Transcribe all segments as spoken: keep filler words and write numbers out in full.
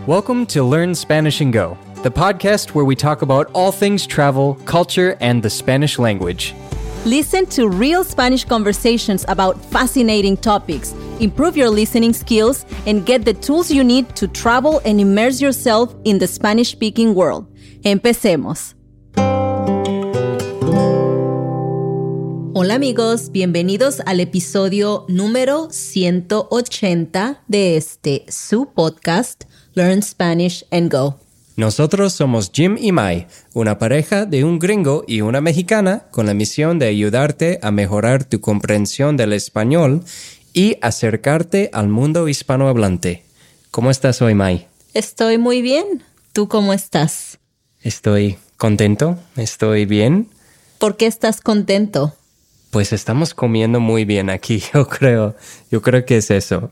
Welcome to Learn Spanish and Go, the podcast where we talk about all things travel, culture, and the Spanish language. Listen to real Spanish conversations about fascinating topics, improve your listening skills, and get the tools you need to travel and immerse yourself in the Spanish-speaking world. Empecemos. Hola amigos, bienvenidos al episodio número ciento ochenta de este, su podcast, Learn Spanish and Go. Nosotros somos Jim y Mai, una pareja de un gringo y una mexicana con la misión de ayudarte a mejorar tu comprensión del español y acercarte al mundo hispanohablante. ¿Cómo estás hoy, Mai? Estoy muy bien. ¿Tú cómo estás? Estoy contento, estoy bien. ¿Por qué estás contento? Pues estamos comiendo muy bien aquí, yo creo. Yo creo que es eso.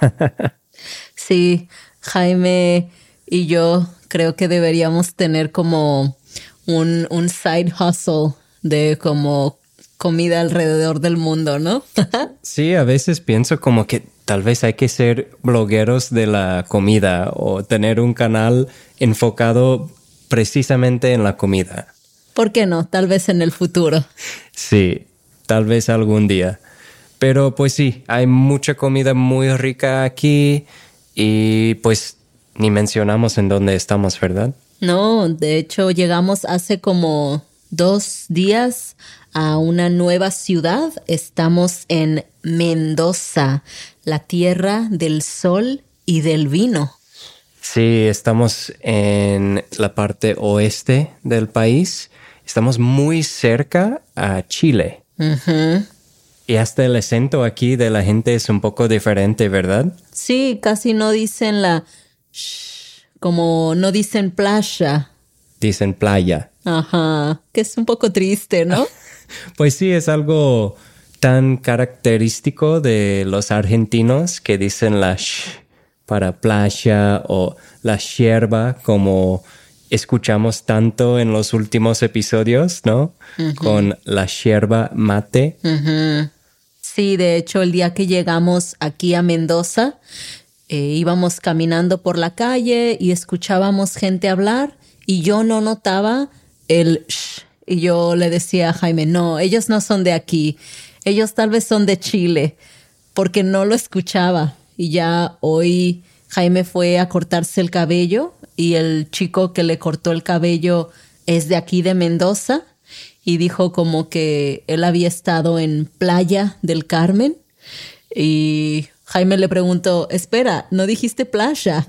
Sí, Jaime y yo creo que deberíamos tener como un, un side hustle de como comida alrededor del mundo, ¿no? Sí, a veces pienso como que tal vez hay que ser blogueros de la comida o tener un canal enfocado precisamente en la comida. ¿Por qué no? Tal vez en el futuro. Sí, tal vez algún día. Pero pues sí, hay mucha comida muy rica aquí y pues ni mencionamos en dónde estamos, ¿verdad? No, de hecho llegamos hace como dos días a una nueva ciudad. Estamos en Mendoza, la tierra del sol y del vino. Sí, estamos en la parte oeste del país. Estamos muy cerca a Chile. Uh-huh. Y hasta el acento aquí de la gente es un poco diferente, ¿verdad? Sí, casi no dicen la sh, como no dicen playa. Dicen playa. Ajá, que es un poco triste, ¿no? Pues sí, es algo tan característico de los argentinos que dicen la sh para playa o la yerba, como escuchamos tanto en los últimos episodios, ¿no? Uh-huh. Con la yerba mate. Uh-huh. Sí, de hecho, el día que llegamos aquí a Mendoza, eh, íbamos caminando por la calle y escuchábamos gente hablar y yo no notaba el sh. Y yo le decía a Jaime, no, ellos no son de aquí. Ellos tal vez son de Chile, porque no lo escuchaba. Y ya hoy Jaime fue a cortarse el cabello y el chico que le cortó el cabello es de aquí de Mendoza y dijo como que él había estado en Playa del Carmen y Jaime le preguntó, espera, ¿no dijiste playa?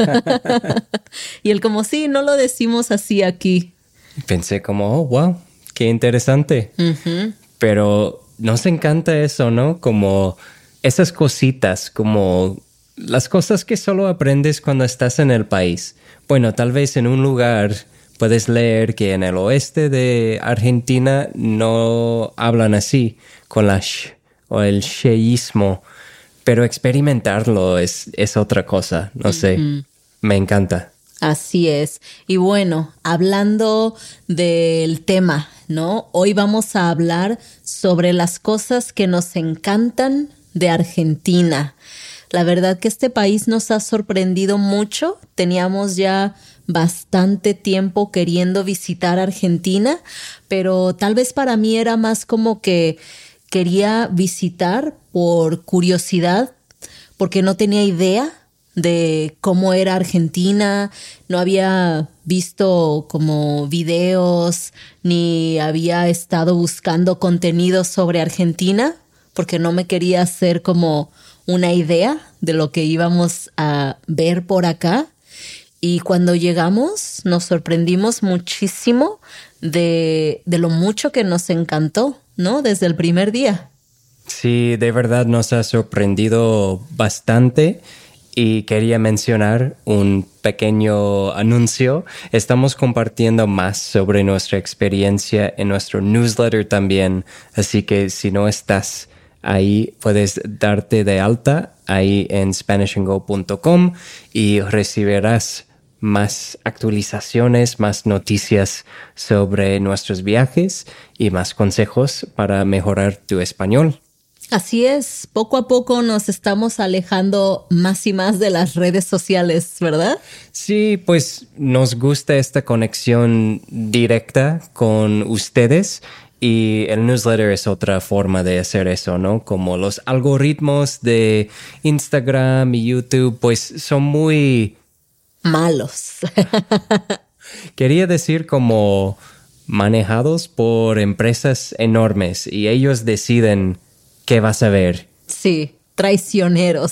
Y él como, sí, no lo decimos así aquí. Pensé como, oh, wow, qué interesante. Uh-huh. Pero nos encanta eso, ¿no? Como esas cositas, como las cosas que solo aprendes cuando estás en el país. Bueno, tal vez en un lugar puedes leer que en el oeste de Argentina no hablan así, con la sh o el sheísmo, pero experimentarlo es, es otra cosa, no sé, uh-huh. Me encanta. Así es. Y bueno, hablando del tema, ¿no? Hoy vamos a hablar sobre las cosas que nos encantan de Argentina. La verdad que este país nos ha sorprendido mucho. Teníamos ya bastante tiempo queriendo visitar Argentina, pero tal vez para mí era más como que quería visitar por curiosidad, porque no tenía idea de cómo era Argentina, no había visto como videos, ni había estado buscando contenido sobre Argentina, porque no me quería hacer como una idea de lo que íbamos a ver por acá. Y cuando llegamos nos sorprendimos muchísimo de, de lo mucho que nos encantó, ¿no? Desde el primer día. Sí, de verdad nos ha sorprendido bastante. Y quería mencionar un pequeño anuncio. Estamos compartiendo más sobre nuestra experiencia en nuestro newsletter también. Así que si no estás ahí, puedes darte de alta ahí en spanish and go punto com y recibirás más actualizaciones, más noticias sobre nuestros viajes y más consejos para mejorar tu español. Así es, poco a poco nos estamos alejando más y más de las redes sociales, ¿verdad? Sí, pues nos gusta esta conexión directa con ustedes y el newsletter es otra forma de hacer eso, ¿no? Como los algoritmos de Instagram y YouTube, pues son muy... Malos. Quería decir como manejados por empresas enormes y ellos deciden qué vas a ver. Sí, traicioneros.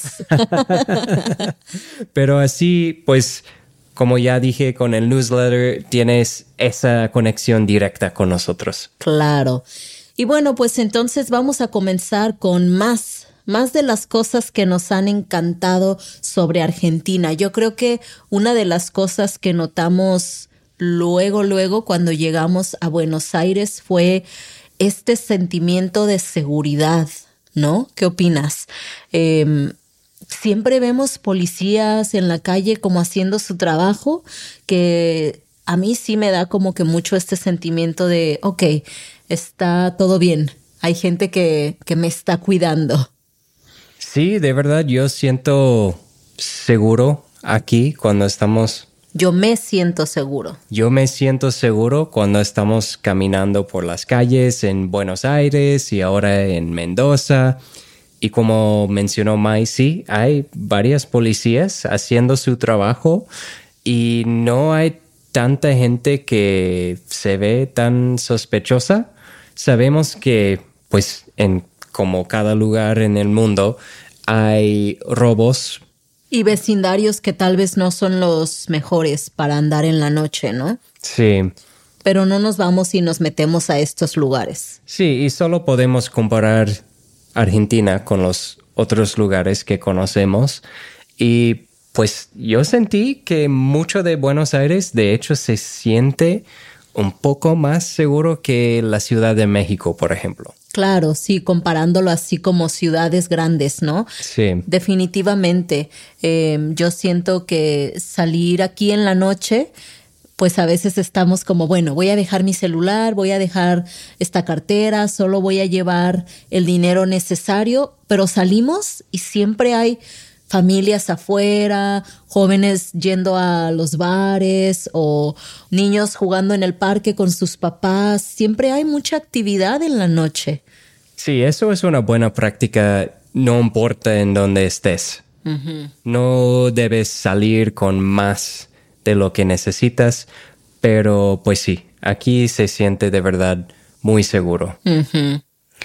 Pero así, pues, como ya dije con el newsletter, tienes esa conexión directa con nosotros. Claro. Y bueno, pues entonces vamos a comenzar con más, más de las cosas que nos han encantado sobre Argentina. Yo creo que una de las cosas que notamos luego, luego, cuando llegamos a Buenos Aires fue este sentimiento de seguridad, ¿no? ¿Qué opinas? Eh, siempre vemos policías en la calle como haciendo su trabajo, que a mí sí me da como que mucho este sentimiento de, ok, está todo bien, hay gente que, que me está cuidando. Sí, de verdad, yo siento seguro aquí cuando estamos... Yo me siento seguro. Yo me siento seguro cuando estamos caminando por las calles en Buenos Aires y ahora en Mendoza. Y como mencionó Mai, sí, hay varias policías haciendo su trabajo y no hay tanta gente que se ve tan sospechosa. Sabemos que, pues, en como cada lugar en el mundo, hay robos. Y vecindarios que tal vez no son los mejores para andar en la noche, ¿no? Sí. Pero no nos vamos y nos metemos a estos lugares. Sí, y solo podemos comparar Argentina con los otros lugares que conocemos. Y pues yo sentí que mucho de Buenos Aires, de hecho, se siente un poco más seguro que la Ciudad de México, por ejemplo. Claro, sí, comparándolo así como ciudades grandes, ¿no? Sí. Definitivamente. Eh, yo siento que salir aquí en la noche, pues a veces estamos como, bueno, voy a dejar mi celular, voy a dejar esta cartera, solo voy a llevar el dinero necesario, pero salimos y siempre hay familias afuera, jóvenes yendo a los bares o niños jugando en el parque con sus papás. Siempre hay mucha actividad en la noche. Sí, eso es una buena práctica, no importa en dónde estés. Uh-huh. No debes salir con más de lo que necesitas, pero pues sí, aquí se siente de verdad muy seguro. Uh-huh.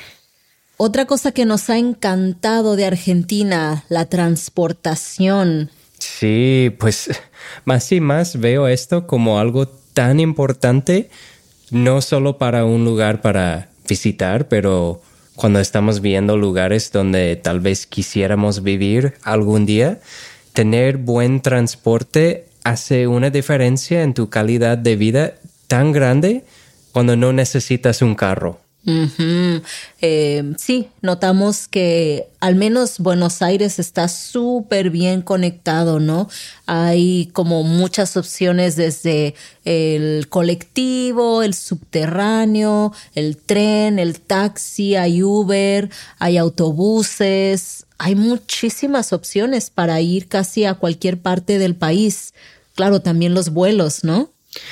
Otra cosa que nos ha encantado de Argentina, la transportación. Sí, pues más y más veo esto como algo tan importante, no solo para un lugar para visitar, pero cuando estamos viendo lugares donde tal vez quisiéramos vivir algún día, tener buen transporte hace una diferencia en tu calidad de vida tan grande cuando no necesitas un carro. Uh-huh. Eh, sí, notamos que al menos Buenos Aires está súper bien conectado, ¿no? Hay como muchas opciones desde el colectivo, el subterráneo, el tren, el taxi, hay Uber, hay autobuses, hay muchísimas opciones para ir casi a cualquier parte del país. Claro, también los vuelos, ¿no?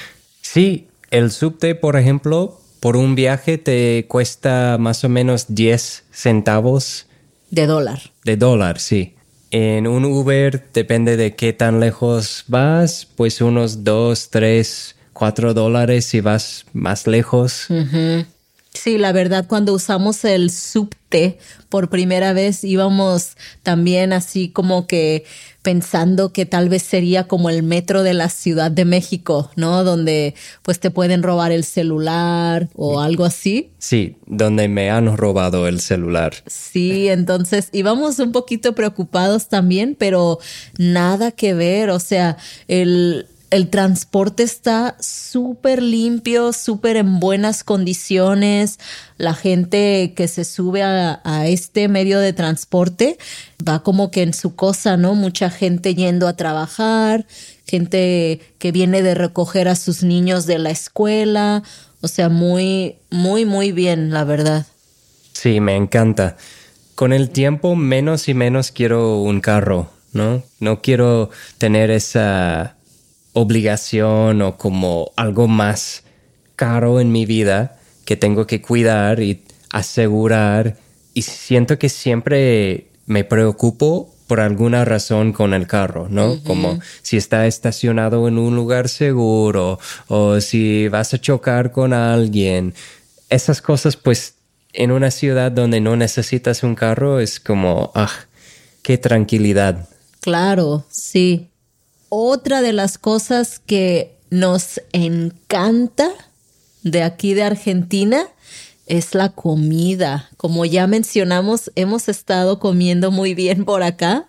Sí, el subte, por ejemplo, por un viaje te cuesta más o menos diez centavos. De dólar. De dólar, sí. En un Uber, depende de qué tan lejos vas, pues unos dos, tres, cuatro dólares si vas más lejos. Uh-huh. Sí, la verdad, cuando usamos el subte por primera vez íbamos también así como que pensando que tal vez sería como el metro de la Ciudad de México, ¿no? Donde pues te pueden robar el celular o algo así. Sí, donde me han robado el celular. Sí, entonces íbamos un poquito preocupados también, pero nada que ver, o sea, el... El transporte está súper limpio, súper en buenas condiciones. La gente que se sube a, a este medio de transporte va como que en su cosa, ¿no? Mucha gente yendo a trabajar, gente que viene de recoger a sus niños de la escuela. O sea, muy, muy, muy bien, la verdad. Sí, me encanta. con el tiempo menos y menos quiero un carro, ¿no? No quiero tener esa obligación o como algo más caro en mi vida que tengo que cuidar y asegurar. Y siento que siempre me preocupo por alguna razón con el carro, ¿no? Uh-huh. Como si está estacionado en un lugar seguro o si vas a chocar con alguien. Esas cosas, pues, en una ciudad donde no necesitas un carro es como, ah, qué tranquilidad. Claro, sí. Otra de las cosas que nos encanta de aquí de Argentina es la comida. Como ya mencionamos, hemos estado comiendo muy bien por acá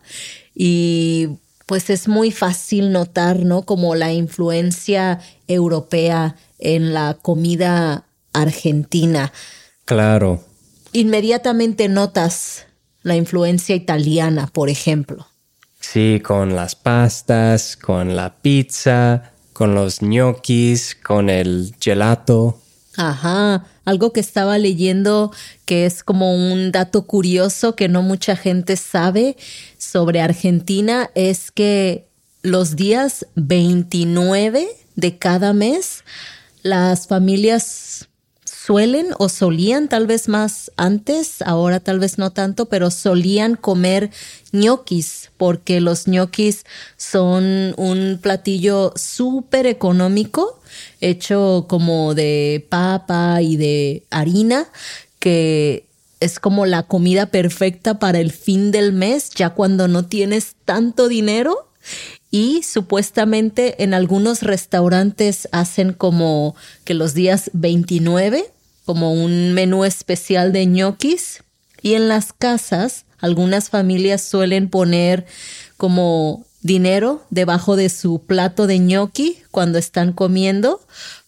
y pues es muy fácil notar, ¿no? Como la influencia europea en la comida argentina. Claro. Inmediatamente notas la influencia italiana, por ejemplo. Sí, con las pastas, con la pizza, con los ñoquis, con el gelato. Ajá, algo que estaba leyendo que es como un dato curioso que no mucha gente sabe sobre Argentina es que los días veintinueve de cada mes las familias suelen o solían, tal vez más antes, ahora tal vez no tanto, pero solían comer ñoquis porque los ñoquis son un platillo súper económico hecho como de papa y de harina, que es como la comida perfecta para el fin del mes, ya cuando no tienes tanto dinero. Y supuestamente en algunos restaurantes hacen como que los días veintinueve, como un menú especial de ñoquis. Y en las casas, algunas familias suelen poner como dinero debajo de su plato de ñoqui cuando están comiendo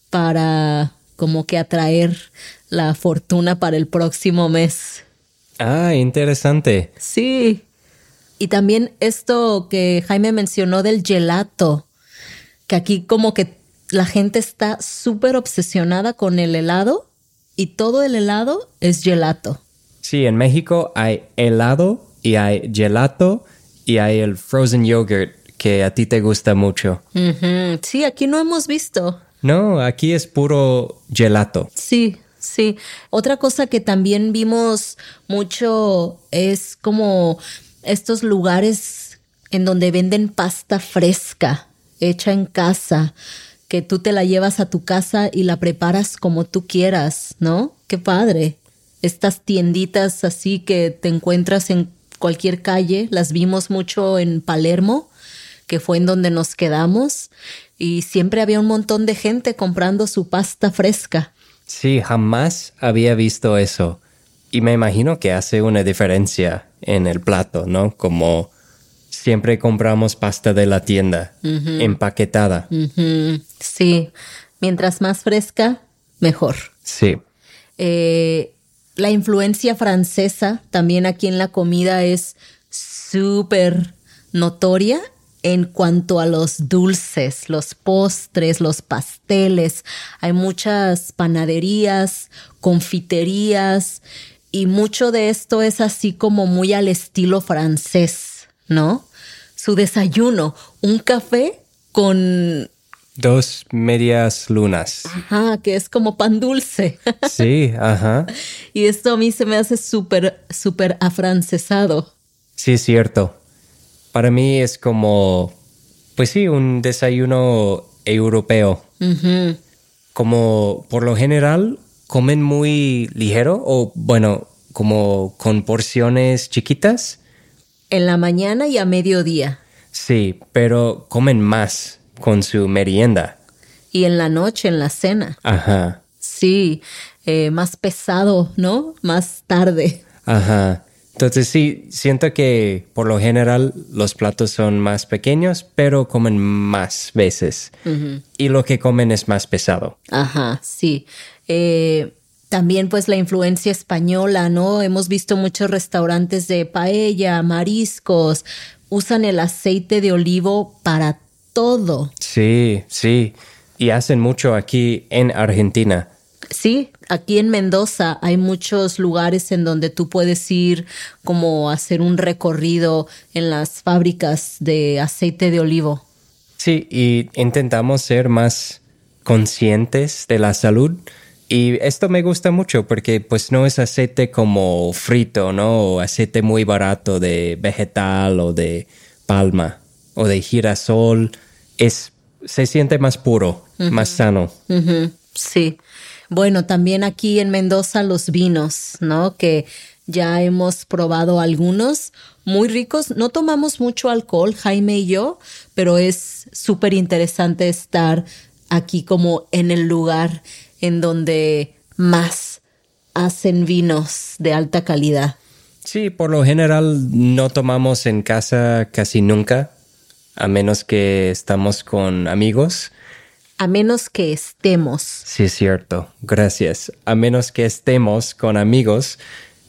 para como que atraer la fortuna para el próximo mes. Ah, interesante. Sí. Y también esto que Jaime mencionó del gelato, que aquí como que la gente está súper obsesionada con el helado y todo el helado es gelato. Sí, en México hay helado y hay gelato y hay el frozen yogurt que a ti te gusta mucho. Uh-huh. Sí, aquí no hemos visto. No, aquí es puro gelato. Sí, sí. Otra cosa que también vimos mucho es como estos lugares en donde venden pasta fresca, hecha en casa, que tú te la llevas a tu casa y la preparas como tú quieras, ¿no? ¡Qué padre! Estas tienditas así que te encuentras en cualquier calle, las vimos mucho en Palermo, que fue en donde nos quedamos, y siempre había un montón de gente comprando su pasta fresca. Sí, jamás había visto eso. Y me imagino que hace una diferencia en el plato, ¿no? Como siempre compramos pasta de la tienda, uh-huh. empaquetada. Uh-huh. Sí, mientras más fresca, mejor. Sí. Eh, la influencia francesa también aquí en la comida es súper notoria en cuanto a los dulces, los postres, los pasteles. Hay muchas panaderías, confiterías y mucho de esto es así como muy al estilo francés, ¿no? Su desayuno, un café con... Dos medias lunas. Ajá, que es como pan dulce. Sí, ajá. Y esto a mí se me hace súper, súper afrancesado. Sí, es cierto. Para mí es como, pues sí, un desayuno europeo. Uh-huh. Como por lo general comen muy ligero o, bueno, como con porciones chiquitas. En la mañana y a mediodía. Sí, pero comen más con su merienda. Y en la noche, en la cena. Ajá. Sí, eh, más pesado, ¿no? Más tarde. Ajá. Entonces sí, siento que por lo general los platos son más pequeños, pero comen más veces. Uh-huh. Y lo que comen es más pesado. Ajá, sí. Eh, también pues la influencia española, ¿no? Hemos visto muchos restaurantes de paella, mariscos. Usan el aceite de olivo para todo. Sí, sí. Y hacen mucho aquí en Argentina. Sí, aquí en Mendoza hay muchos lugares en donde tú puedes ir como a hacer un recorrido en las fábricas de aceite de olivo. Sí, y intentamos ser más conscientes de la salud. Y esto me gusta mucho porque pues no es aceite como frito, ¿no? O aceite muy barato de vegetal o de palma o de girasol. Es, se siente más puro, uh-huh. más sano. Uh-huh. Sí. Bueno, también aquí en Mendoza los vinos, ¿no? Que ya hemos probado algunos muy ricos. No tomamos mucho alcohol, Jaime y yo, pero es súper interesante estar aquí como en el lugar en donde más hacen vinos de alta calidad. Sí, por lo general no tomamos en casa casi nunca, a menos que estamos con amigos. A menos que estemos. Sí, es cierto. Gracias. A menos que estemos con amigos,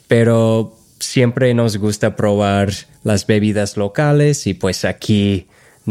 pero siempre nos gusta probar las bebidas locales y pues aquí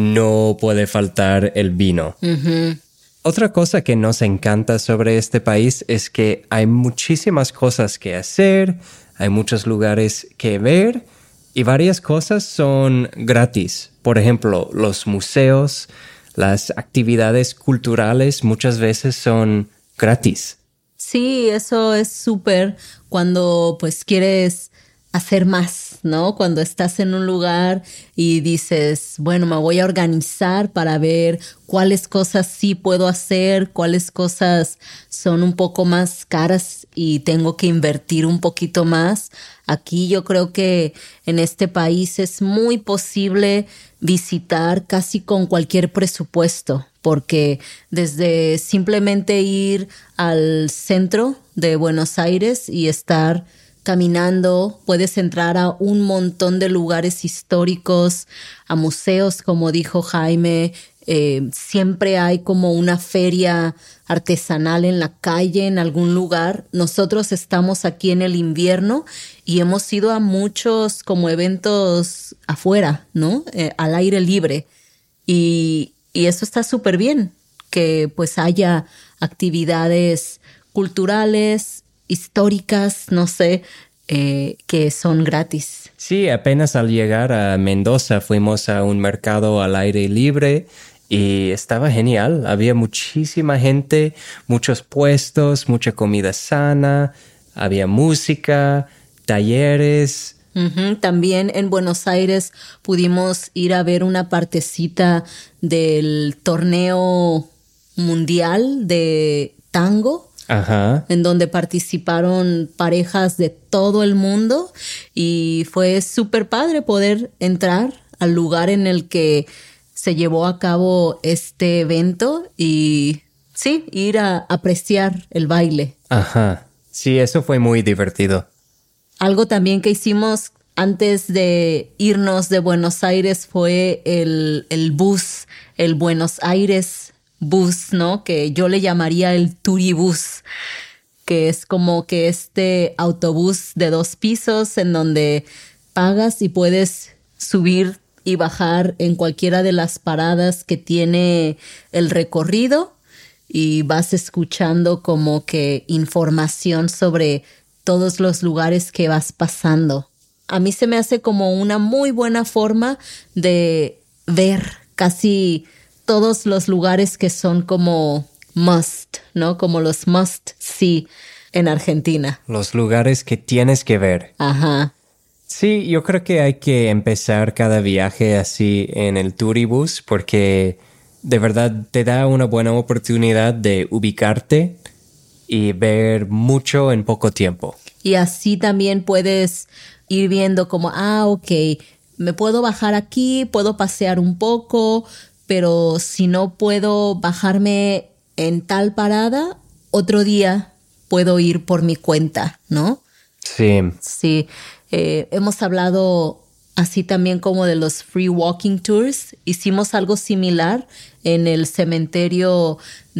no puede faltar el vino. Uh-huh. Otra cosa que nos encanta sobre este país es que hay muchísimas cosas que hacer, hay muchos lugares que ver y varias cosas son gratis. Por ejemplo, los museos, las actividades culturales muchas veces son gratis. Sí, eso es súper cuando pues quieres hacer más, ¿no? Cuando estás en un lugar y dices, bueno, me voy a organizar para ver cuáles cosas sí puedo hacer, cuáles cosas son un poco más caras y tengo que invertir un poquito más. Aquí yo creo que en este país es muy posible visitar casi con cualquier presupuesto, porque desde simplemente ir al centro de Buenos Aires y estar caminando, puedes entrar a un montón de lugares históricos, a museos, como dijo Jaime. Eh, siempre hay como una feria artesanal en la calle, en algún lugar. Nosotros estamos aquí en el invierno y hemos ido a muchos como eventos afuera, ¿no? Eh, al aire libre. Y, y eso está súper bien, que pues haya actividades culturales, históricas, no sé, eh, que son gratis. Sí, apenas al llegar a Mendoza fuimos a un mercado al aire libre y estaba genial. Había muchísima gente, muchos puestos, mucha comida sana, había música, talleres. Uh-huh. También en Buenos Aires pudimos ir a ver una partecita del torneo mundial de tango. Ajá. En donde participaron parejas de todo el mundo y fue súper padre poder entrar al lugar en el que se llevó a cabo este evento y sí, ir a apreciar el baile. Ajá, sí, eso fue muy divertido. Algo también que hicimos antes de irnos de Buenos Aires fue el, el bus, el Buenos Aires bus, ¿no? Que yo le llamaría el turibús, que es como que este autobús de dos pisos en donde pagas y puedes subir y bajar en cualquiera de las paradas que tiene el recorrido y vas escuchando como que información sobre todos los lugares que vas pasando. A mí se me hace como una muy buena forma de ver casi todos los lugares que son como must, ¿no? Como los must see en Argentina. Los lugares que tienes que ver. Ajá. Sí, yo creo que hay que empezar cada viaje así en el turibús porque de verdad te da una buena oportunidad de ubicarte y ver mucho en poco tiempo. Y así también puedes ir viendo como, ah, ok, me puedo bajar aquí, puedo pasear un poco, pero si no puedo bajarme en tal parada, otro día puedo ir por mi cuenta, ¿no? Sí. Sí, eh, hemos hablado así también como de los free walking tours. Hicimos algo similar en el cementerio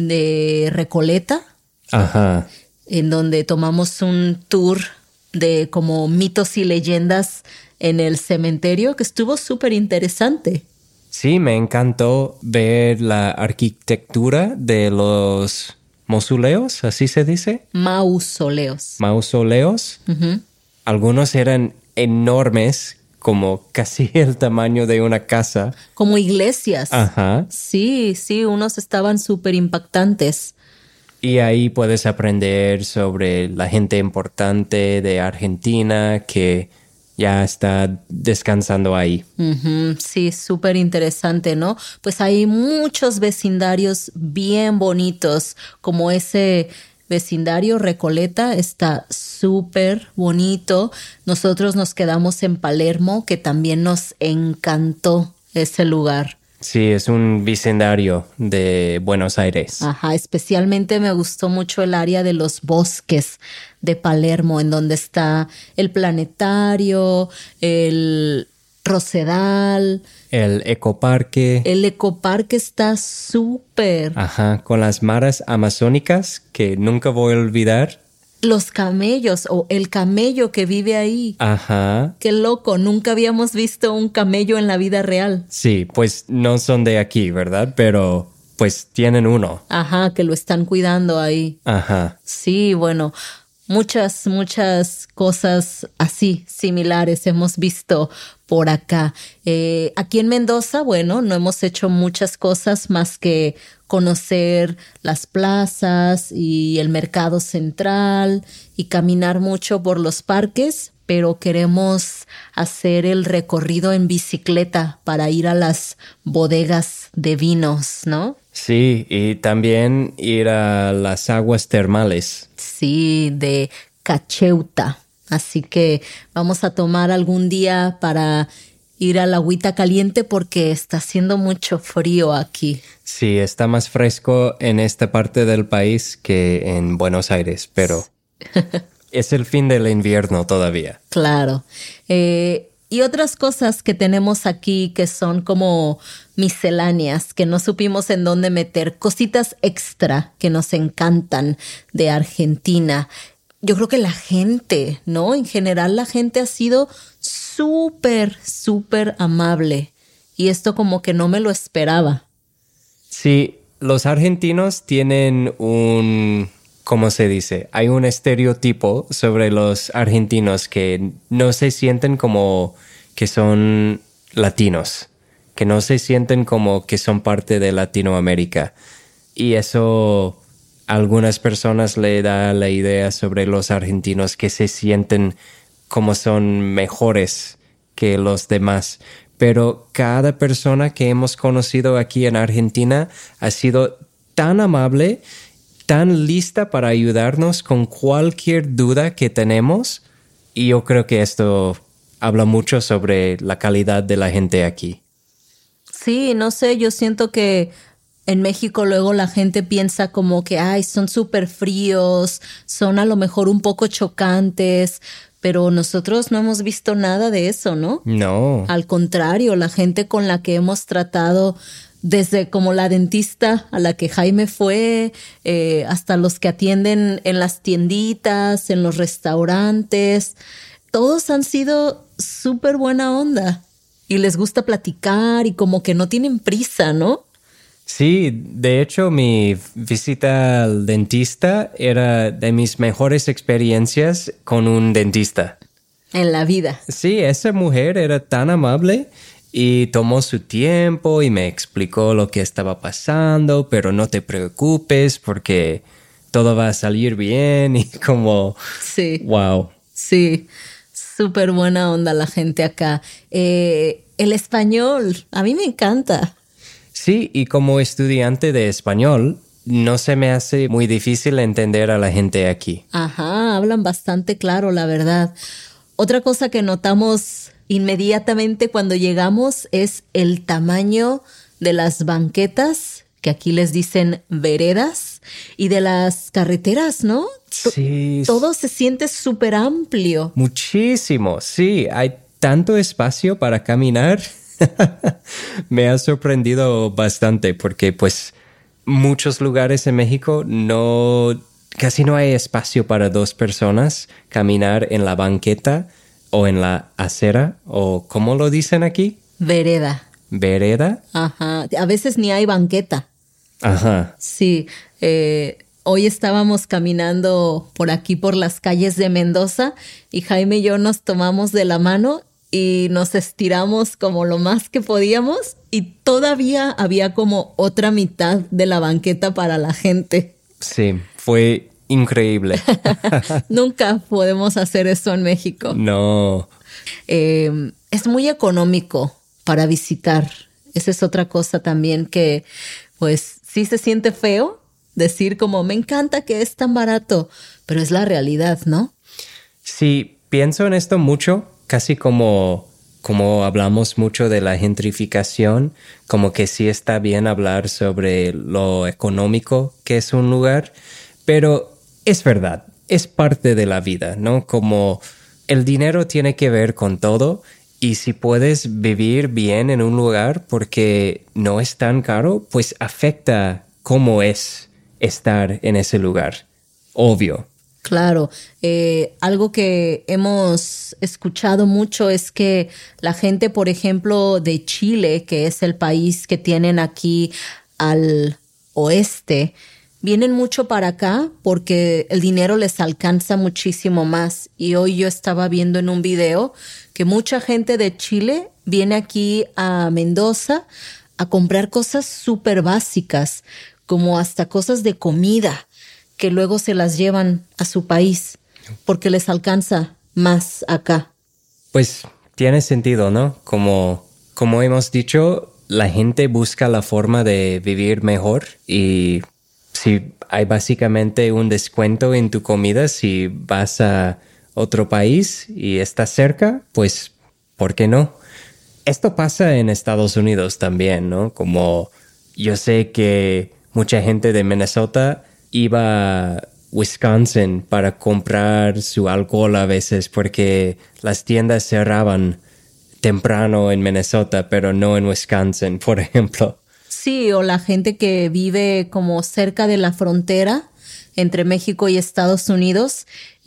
de Recoleta. Ajá. En donde tomamos un tour de como mitos y leyendas en el cementerio que estuvo súper interesante. Sí, me encantó ver la arquitectura de los mausoleos, así se dice. Mausoleos. Mausoleos. Ujú. Algunos eran enormes, como casi el tamaño de una casa. Como iglesias. Ajá. Sí, sí, unos estaban súper impactantes. Y ahí puedes aprender sobre la gente importante de Argentina que ya está descansando ahí. Ujú, sí, súper interesante, ¿no? Pues hay muchos vecindarios bien bonitos, como ese vecindario Recoleta, está súper bonito. Nosotros nos quedamos en Palermo, que también nos encantó ese lugar. Sí, es un vecindario de Buenos Aires. Ajá, especialmente me gustó mucho el área de los bosques de Palermo, en donde está el planetario, el Rosedal, El ecoparque. el ecoparque está súper. Ajá, con las maras amazónicas que nunca voy a olvidar. Los camellos o el camello que vive ahí. Ajá. Qué loco, nunca habíamos visto un camello en la vida real. Sí, pues no son de aquí, ¿verdad? Pero pues tienen uno. Ajá, que lo están cuidando ahí. Ajá. Sí, bueno, muchas, muchas cosas así, similares hemos visto por acá. Eh, aquí en Mendoza, bueno, no hemos hecho muchas cosas más que conocer las plazas y el mercado central y caminar mucho por los parques, pero queremos hacer el recorrido en bicicleta para ir a las bodegas de vinos, ¿no? Sí, y también ir a las aguas termales. Sí, de Cacheuta. Así que vamos a tomar algún día para ir a la agüita caliente porque está haciendo mucho frío aquí. Sí, está más fresco en esta parte del país que en Buenos Aires, pero es el fin del invierno todavía. Claro. Eh, y otras cosas que tenemos aquí que son como misceláneas, que no supimos en dónde meter, cositas extra que nos encantan de Argentina. Yo creo que la gente, ¿no? En general la gente ha sido súper, súper amable. Y esto como que no me lo esperaba. Sí, los argentinos tienen un, ¿cómo se dice? Hay un estereotipo sobre los argentinos que no se sienten como que son latinos, que no se sienten como que son parte de Latinoamérica. Y eso a algunas personas le da la idea sobre los argentinos que se sienten como son mejores que los demás. Pero cada persona que hemos conocido aquí en Argentina ha sido tan amable, tan lista para ayudarnos con cualquier duda que tenemos. Y yo creo que esto habla mucho sobre la calidad de la gente aquí. Sí, no sé, yo siento que en México luego la gente piensa como que, ay, son súper fríos, son a lo mejor un poco chocantes, pero nosotros no hemos visto nada de eso, ¿no? No. Al contrario, la gente con la que hemos tratado, desde como la dentista a la que Jaime fue, eh, hasta los que atienden en las tienditas, en los restaurantes, todos han sido súper buena onda y les gusta platicar y como que no tienen prisa, ¿no? Sí, de hecho mi visita al dentista era de mis mejores experiencias con un dentista. En la vida. Sí, esa mujer era tan amable y tomó su tiempo y me explicó lo que estaba pasando, pero no te preocupes porque todo va a salir bien y como... Sí. Wow. Sí, súper buena onda la gente acá. Eh, el español, a mí me encanta. Sí, y como estudiante de español, no se me hace muy difícil entender a la gente aquí. Ajá, hablan bastante claro, la verdad. Otra cosa que notamos inmediatamente cuando llegamos es el tamaño de las banquetas, que aquí les dicen veredas, y de las carreteras, ¿no? Sí. Todo se siente súper amplio. Muchísimo, sí. Hay tanto espacio para caminar. Me ha sorprendido bastante porque pues muchos lugares en México no, casi no hay espacio para dos personas caminar en la banqueta o en la acera o ¿cómo lo dicen aquí? Vereda. Vereda. Ajá, a veces ni hay banqueta. Ajá. Sí, eh, Hoy estábamos caminando por aquí, por las calles de Mendoza, y Jaime y yo nos tomamos de la mano y nos estiramos como lo más que podíamos, y todavía había como otra mitad de la banqueta para la gente. Sí, fue increíble. Nunca podemos hacer eso en México. No. Eh, es muy económico para visitar. Esa es otra cosa también que, pues, sí se siente feo decir como, me encanta que es tan barato, pero es la realidad, ¿no? Sí, pienso en esto mucho, casi como, como hablamos mucho de la gentrificación, como que sí está bien hablar sobre lo económico que es un lugar, pero es verdad, es parte de la vida, ¿no? Como el dinero tiene que ver con todo, y si puedes vivir bien en un lugar porque no es tan caro, pues afecta cómo es estar en ese lugar. Obvio. Claro. Eh, algo que hemos escuchado mucho es que la gente, por ejemplo, de Chile, que es el país que tienen aquí al oeste, vienen mucho para acá porque el dinero les alcanza muchísimo más. Y hoy yo estaba viendo en un video que mucha gente de Chile viene aquí a Mendoza a comprar cosas súper básicas, como hasta cosas de comida, que luego se las llevan a su país porque les alcanza más acá. Pues tiene sentido, ¿no? Como, como hemos dicho, la gente busca la forma de vivir mejor, y si hay básicamente un descuento en tu comida si vas a otro país y estás cerca, pues ¿por qué no? Esto pasa en Estados Unidos también, ¿no? Como yo sé que mucha gente de Minnesota iba a Wisconsin para comprar su alcohol a veces porque las tiendas cerraban temprano en Minnesota, pero no en Wisconsin, por ejemplo. Sí, o la gente que vive como cerca de la frontera entre México y Estados Unidos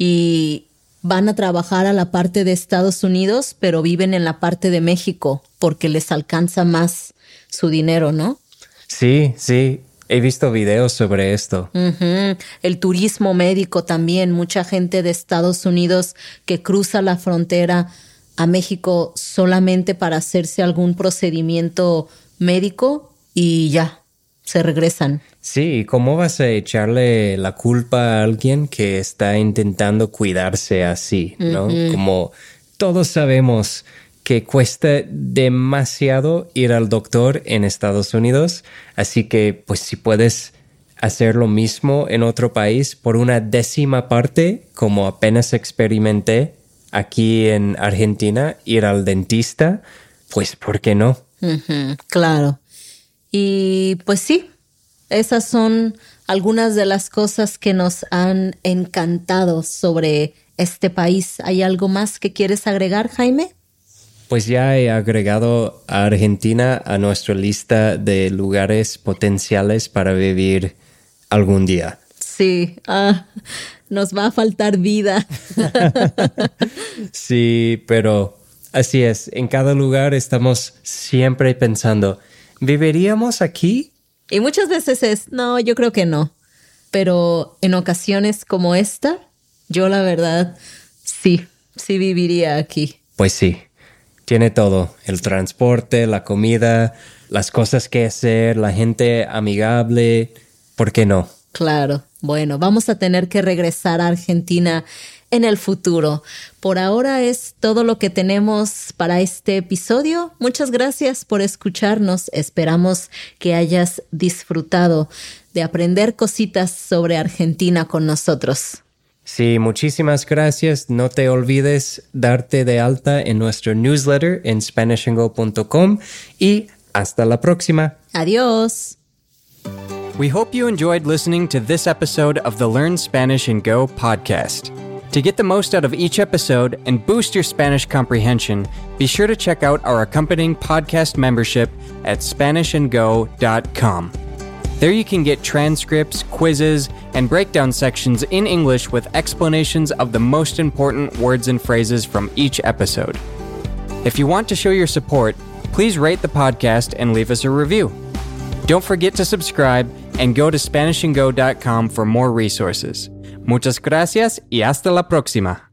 y van a trabajar a la parte de Estados Unidos, pero viven en la parte de México porque les alcanza más su dinero, ¿no? Sí, sí. He visto videos sobre esto. Uh-huh. El turismo médico también. Mucha gente de Estados Unidos que cruza la frontera a México solamente para hacerse algún procedimiento médico y ya, se regresan. Sí, ¿cómo vas a echarle la culpa a alguien que está intentando cuidarse así, ¿no? Uh-huh. Como todos sabemos que cuesta demasiado ir al doctor en Estados Unidos, así que pues si puedes hacer lo mismo en otro país por una décima parte, como apenas experimenté aquí en Argentina, ir al dentista, pues ¿por qué no? Uh-huh, claro. Y pues sí, esas son algunas de las cosas que nos han encantado sobre este país. ¿Hay algo más que quieres agregar, Jaime? Pues ya he agregado a Argentina a nuestra lista de lugares potenciales para vivir algún día. Sí, ah, nos va a faltar vida. Sí, pero así es. En cada lugar estamos siempre pensando, ¿viviríamos aquí? Y muchas veces es, no, yo creo que no. Pero en ocasiones como esta, yo la verdad, sí, sí viviría aquí. Pues sí. Tiene todo, el transporte, la comida, las cosas que hacer, la gente amigable, ¿por qué no? Claro, bueno, vamos a tener que regresar a Argentina en el futuro. Por ahora es todo lo que tenemos para este episodio. Muchas gracias por escucharnos. Esperamos que hayas disfrutado de aprender cositas sobre Argentina con nosotros. Sí, muchísimas gracias. No te olvides darte de alta en nuestro newsletter en Spanish and Go punto com y hasta la próxima. Adiós. We hope you enjoyed listening to this episode of the Learn Spanish and Go podcast. To get the most out of each episode and boost your Spanish comprehension, be sure to check out our accompanying podcast membership at Spanish and Go dot com. There you can get transcripts, quizzes, and breakdown sections in English with explanations of the most important words and phrases from each episode. If you want to show your support, please rate the podcast and leave us a review. Don't forget to subscribe and go to Spanish and Go dot com for more resources. Muchas gracias y hasta la próxima.